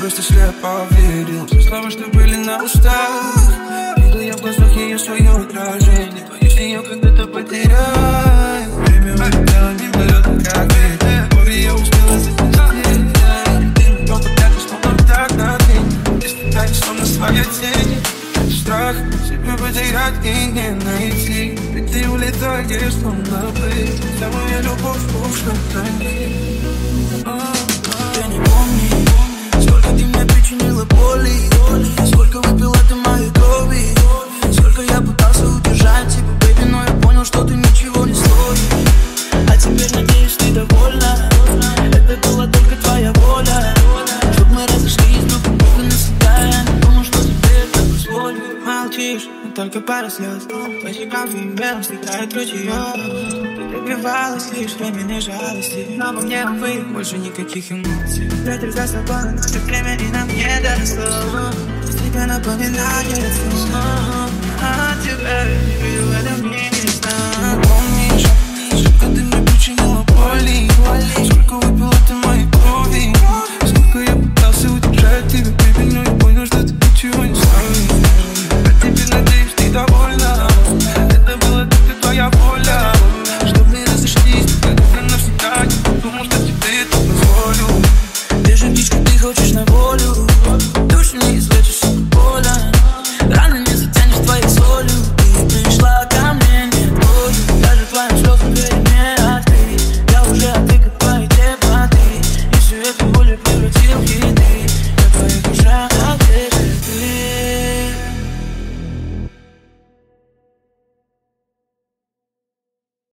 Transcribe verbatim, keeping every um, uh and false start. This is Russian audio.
просто слепо верил все слова, что были на устах. Видел я в глазах ее свое отражение. Боюсь ее когда-то потерять. Время улетело мимолетно, как ветер. Горе я успела задержать. Ты меня попрятал, словно так на день. Испытание, словно своя тень. Страх себя потерять и не найти. Ведь ты улетаешь, словно плыть. Вся моя любовь ушла на них. Ты не помнишь, сколько ты мне причинила боли, сколько выпила ты моей крови, сколько я пытался удержать тебя, бэйби, но я понял, что ты ничего не стоишь. А теперь, надеюсь, ты довольна. Это была только твоя воля, чтоб мы разошлись друг от друга навсегда. Я не думал, что тебе это позволю. Молчишь, но только пара слез. Твои щекавы мелом стекает ручьём. Добивалась лишь временной жалости, но во мне, увы, больше никаких эмоций. Ветер за собой, но это время и нам не доросло. Тебе напоминание о тебе, не видел в этом мире сна. Помнишь, сколько ты мне причинила боли, сколько выпила ты моей крови, сколько я пытался удержать тебя, baby, но я понял, что ты ничего не стоишь. А теперь, надеюсь, ты довольна. Это была только твоя воля. Чтоб мы разошлись никогда навсегда. Не думал, что тебе это позволю. Ты же птичка, ты хочешь на волю.